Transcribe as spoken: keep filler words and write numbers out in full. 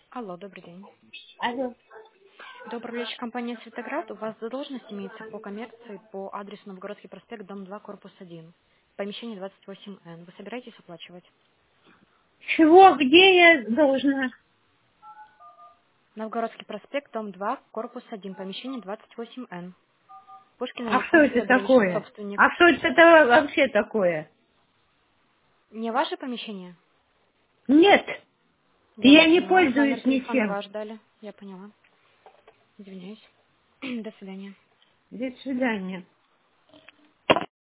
Алло, добрый день. Алло. Это управляющая компания «Светоград». У вас задолженность имеется по коммерции по адресу Новгородский проспект, дом два, корпус один, помещение двадцать восемь эн. Вы собираетесь оплачивать? Чего? Где я должна? Новгородский проспект, дом два, корпус один, помещение двадцать восемь эн. Пушкина А что Александр это Федорович, такое? собственник. А что это вообще такое? Не ваше помещение? Нет, Я вас я не поняла. Номер пользуюсь телефона ничем. ваш дали. Я поняла. Извиняюсь. До свидания. До свидания.